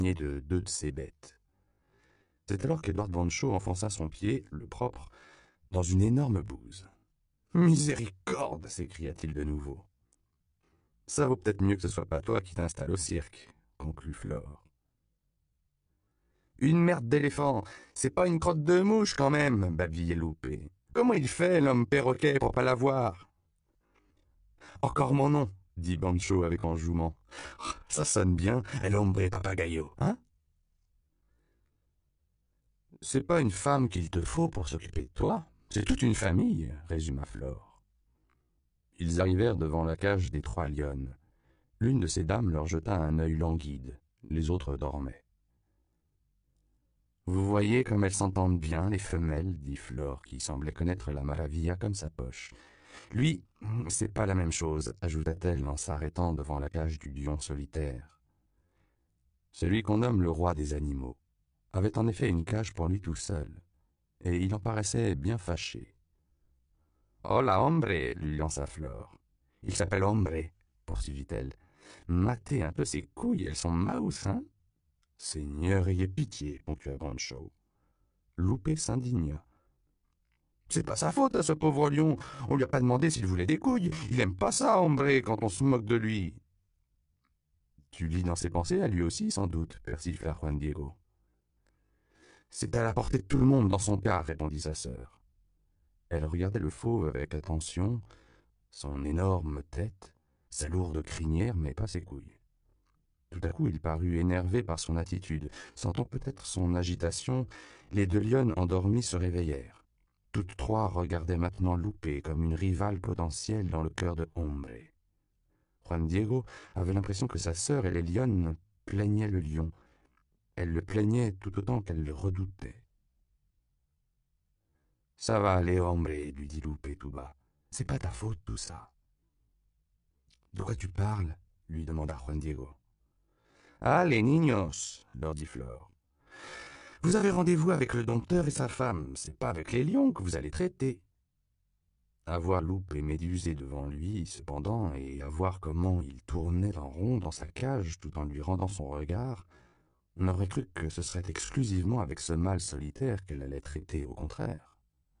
de deux de ses bêtes. C'est alors qu'Edward Bancho enfonça son pied, le propre, dans une énorme bouse. « Miséricorde !» s'écria-t-il de nouveau. « Ça vaut peut-être mieux que ce soit pas toi qui t'installes au cirque, » conclut Flore. « Une merde d'éléphant, c'est pas une crotte de mouche quand même, » babillait Loupé. « Comment il fait, l'homme perroquet, pour pas l'avoir ?»« Encore mon nom, » dit Bancho avec enjouement. « Ça sonne bien, el hombre papagayo, hein ?»« C'est pas une femme qu'il te faut pour s'occuper de toi, c'est toute une famille, » résuma Flore. Ils arrivèrent devant la cage des trois lionnes. L'une de ces dames leur jeta un œil languide, les autres dormaient. « Vous voyez comme elles s'entendent bien, les femelles, » dit Flore, qui semblait connaître la maravilla comme sa poche. « Lui, c'est pas la même chose, » ajouta-t-elle en s'arrêtant devant la cage du lion solitaire. Celui qu'on nomme le roi des animaux avait en effet une cage pour lui tout seul, et il en paraissait bien fâché. « Hola, hombre !» lui lança Flore. « Il s'appelle Hombre, » poursuivit-elle. « Matez un peu ses couilles, elles sont mouse, hein ?» « Seigneur, ayez pitié, » ponctua Bancho. Loupé s'indigna. « C'est pas sa faute à ce pauvre lion, on lui a pas demandé s'il voulait des couilles, il aime pas ça, Hombre, quand on se moque de lui. »« Tu lis dans ses pensées à lui aussi, sans doute, » persifla Juan Diego. « C'est à la portée de tout le monde dans son cas, » répondit sa sœur. Elle regardait le fauve avec attention, son énorme tête, sa lourde crinière, mais pas ses couilles. Tout à coup, il parut énervé par son attitude. Sentant peut-être son agitation, les deux lionnes endormies se réveillèrent. Toutes trois regardaient maintenant Loupé comme une rivale potentielle dans le cœur de Hombre. Juan Diego avait l'impression que sa sœur et les lionnes plaignaient le lion. Elle le plaignait tout autant qu'elle le redoutait. « Ça va aller, Hombre, » lui dit Loupé tout bas. « C'est pas ta faute, tout ça. »« De quoi tu parles ?» lui demanda Juan Diego. « Ah, les niños, » leur dit Flore. « Vous avez rendez-vous avec le dompteur et sa femme, c'est pas avec les lions que vous allez traiter. » À voir Loupé médusé devant lui, cependant, et à voir comment il tournait en rond dans sa cage tout en lui rendant son regard, on aurait cru que ce serait exclusivement avec ce mâle solitaire qu'elle allait traiter, au contraire.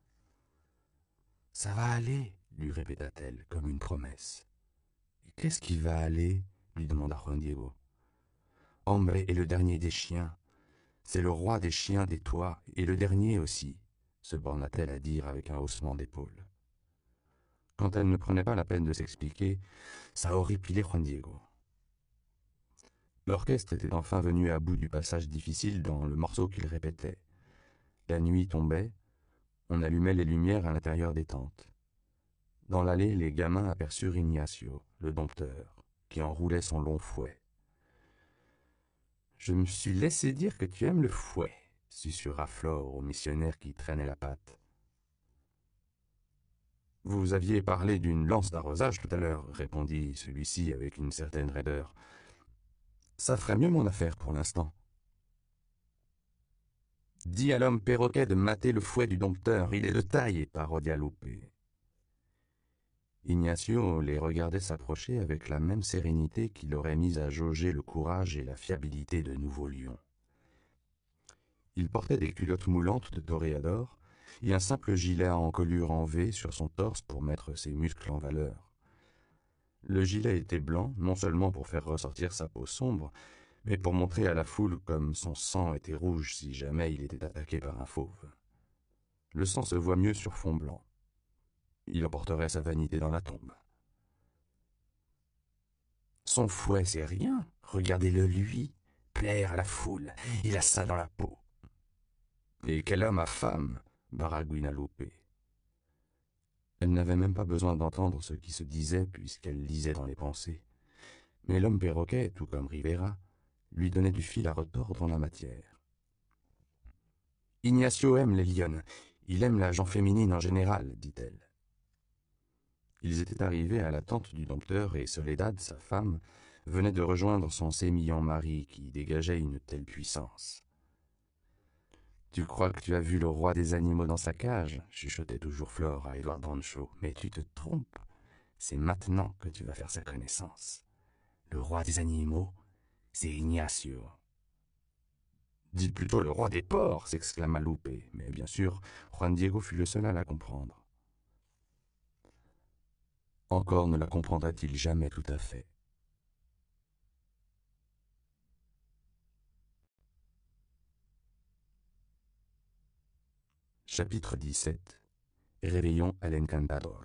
« Ça va aller, » lui répéta-t-elle, comme une promesse. « Qu'est-ce qui va aller ?» lui demanda Juan Diego. « Hombre est le dernier des chiens. C'est le roi des chiens des toits, et le dernier aussi, » se borna-t-elle à dire avec un haussement d'épaule. Quand elle ne prenait pas la peine de s'expliquer, ça horripilait Juan Diego. L'orchestre était enfin venu à bout du passage difficile dans le morceau qu'il répétait. La nuit tombait, on allumait les lumières à l'intérieur des tentes. Dans l'allée, les gamins aperçurent Ignacio, le dompteur, qui enroulait son long fouet. « Je me suis laissé dire que tu aimes le fouet, » susurra Flore au missionnaire qui traînait la patte. « Vous aviez parlé d'une lance d'arrosage tout à l'heure, » répondit celui-ci avec une certaine raideur. « Ça ferait mieux mon affaire pour l'instant. »« Dis à l'homme perroquet de mater le fouet du dompteur, il est de taille, » parodia Loupé. Ignacio les regardait s'approcher avec la même sérénité qui l'aurait mis à jauger le courage et la fiabilité de nouveaux lions. Il portait des culottes moulantes de toréador et un simple gilet à encolure en V sur son torse pour mettre ses muscles en valeur. Le gilet était blanc, non seulement pour faire ressortir sa peau sombre, mais pour montrer à la foule comme son sang était rouge si jamais il était attaqué par un fauve. Le sang se voit mieux sur fond blanc. Il emporterait sa vanité dans la tombe. Son fouet, c'est rien, regardez-le lui, plaire à la foule, il a ça dans la peau. Et quel homme à femme, baragouina Loupé. Elle n'avait même pas besoin d'entendre ce qui se disait puisqu'elle lisait dans les pensées. Mais l'homme perroquet, tout comme Rivera, lui donnait du fil à retordre en la matière. Ignacio aime les lionnes, il aime la gent féminine en général, dit-elle. Ils étaient arrivés à la tente du dompteur et Soledad, sa femme, venait de rejoindre son sémillant mari qui dégageait une telle puissance. « Tu crois que tu as vu le roi des animaux dans sa cage ?» chuchotait toujours Flore à Edward Bancho. « Mais tu te trompes, c'est maintenant que tu vas faire sa connaissance. Le roi des animaux, c'est Ignacio. » Dites plutôt le roi des porcs, s'exclama Lupe, mais bien sûr, Juan Diego fut le seul à la comprendre. Encore ne la comprendra-t-il jamais tout à fait. Chapitre 17. Réveillon al Encantador.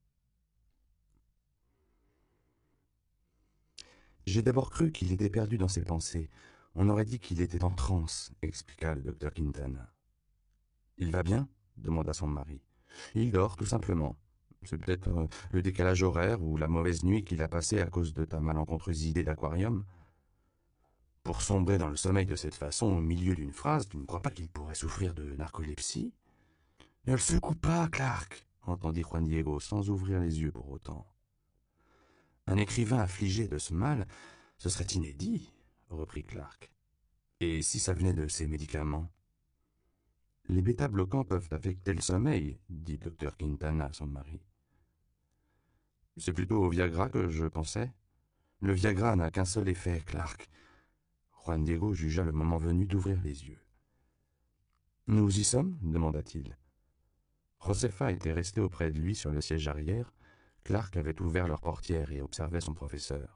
J'ai d'abord cru qu'il était perdu dans ses pensées. On aurait dit qu'il était en transe, expliqua le docteur Quintana. Il va bien demanda son mari. Il dort, tout simplement. C'est peut-être le décalage horaire ou la mauvaise nuit qu'il a passée à cause de ta malencontreuse idée d'aquarium. Pour sombrer dans le sommeil de cette façon, au milieu d'une phrase, tu ne crois pas qu'il pourrait souffrir de narcolepsie? Ne le secoue pas, Clark, entendit Juan Diego, sans ouvrir les yeux pour autant. Un écrivain affligé de ce mal, ce serait inédit, reprit Clark. Et si ça venait de ces médicaments? Les bêta-bloquants peuvent affecter le sommeil, dit le docteur Quintana à son mari. C'est plutôt au Viagra que je pensais. Le Viagra n'a qu'un seul effet, Clark. Juan Diego jugea le moment venu d'ouvrir les yeux. Nous y sommes demanda-t-il. Josefa était restée auprès de lui sur le siège arrière. Clark avait ouvert leur portière et observait son professeur.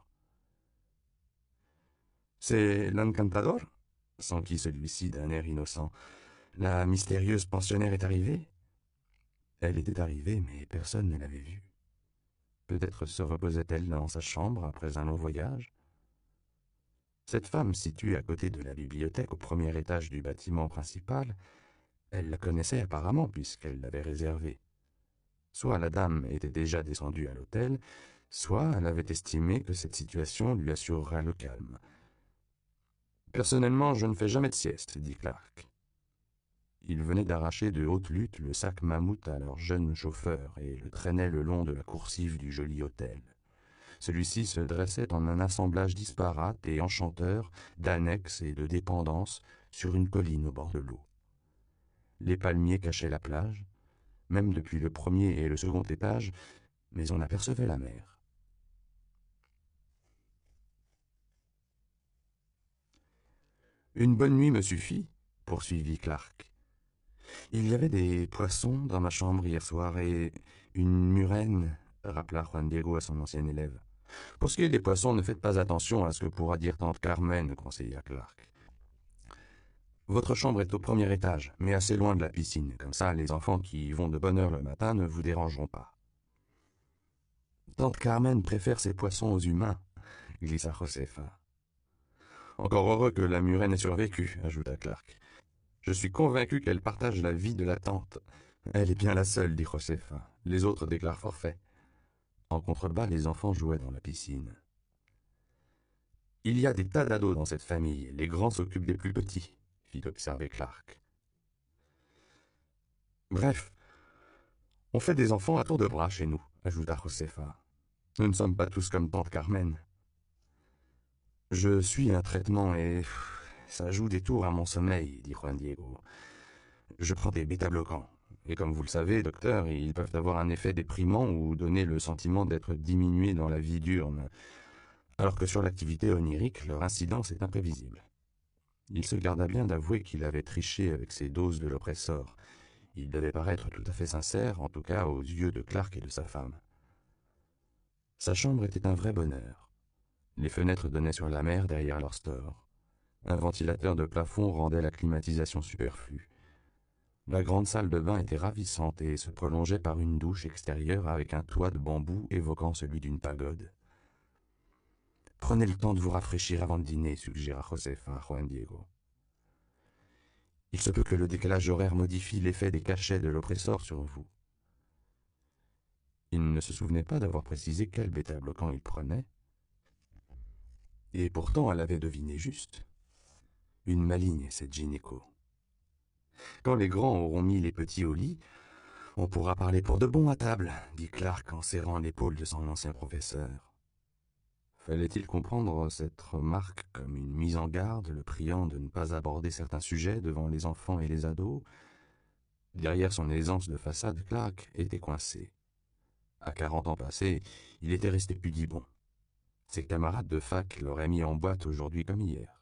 C'est l'Encantador s'enquit celui-ci d'un air innocent. La mystérieuse pensionnaire est arrivée? Elle était arrivée, mais personne ne l'avait vue. Peut-être se reposait-elle dans sa chambre après un long voyage? Cette femme, située à côté de la bibliothèque au premier étage du bâtiment principal, elle la connaissait apparemment puisqu'elle l'avait réservée. Soit la dame était déjà descendue à l'hôtel, soit elle avait estimé que cette situation lui assurerait le calme. « Personnellement, je ne fais jamais de sieste, » dit Clark. Il venait d'arracher de haute lutte le sac mammouth à leur jeune chauffeur et le traînait le long de la coursive du joli hôtel. Celui-ci se dressait en un assemblage disparate et enchanteur d'annexes et de dépendances sur une colline au bord de l'eau. Les palmiers cachaient la plage, même depuis le premier et le second étage, mais on apercevait la mer. Une bonne nuit me suffit, poursuivit Clark. Il y avait des poissons dans ma chambre hier soir et une murène, rappela Juan Diego à son ancien élève. Pour ce qui est des poissons, ne faites pas attention à ce que pourra dire tante Carmen, conseilla Clark. Votre chambre est au premier étage, mais assez loin de la piscine. Comme ça, les enfants qui y vont de bonne heure le matin ne vous dérangeront pas. Tante Carmen préfère ses poissons aux humains, glissa Josefa. Encore heureux que la murène ait survécu, ajouta Clark. Je suis convaincu qu'elle partage la vie de la tante. Elle est bien la seule, dit Josefa. Les autres déclarent forfait. En contrebas, les enfants jouaient dans la piscine. Il y a des tas d'ados dans cette famille. Les grands s'occupent des plus petits, fit observer Clark. Bref, on fait des enfants à tour de bras chez nous, ajouta Josefa. Nous ne sommes pas tous comme tante Carmen. Je suis un traitement et ça joue des tours à mon sommeil, dit Juan Diego. Je prends des bêta-bloquants. Et comme vous le savez, docteur, ils peuvent avoir un effet déprimant ou donner le sentiment d'être diminué dans la vie diurne, alors que sur l'activité onirique, leur incidence est imprévisible. Il se garda bien d'avouer qu'il avait triché avec ses doses de l'oppressor. Il devait paraître tout à fait sincère, en tout cas aux yeux de Clark et de sa femme. Sa chambre était un vrai bonheur. Les fenêtres donnaient sur la mer derrière leur store. Un ventilateur de plafond rendait la climatisation superflue. La grande salle de bain était ravissante et se prolongeait par une douche extérieure avec un toit de bambou évoquant celui d'une pagode. « Prenez le temps de vous rafraîchir avant de dîner, » suggéra Josefa à Juan Diego. « Il se peut que le décalage horaire modifie l'effet des cachets de l'oppressor sur vous. » Il ne se souvenait pas d'avoir précisé quel bêta-bloquant il prenait. Et pourtant, elle avait deviné juste. Une maligne, cette gynéco. Quand les grands auront mis les petits au lit, on pourra parler pour de bon à table, dit Clark en serrant l'épaule de son ancien professeur. Fallait-il comprendre cette remarque comme une mise en garde, le priant de ne pas aborder certains sujets devant les enfants et les ados? Derrière son aisance de façade, Clark était coincé. À 40 ans passés, il était resté pudibond. Ses camarades de fac l'auraient mis en boîte aujourd'hui comme hier.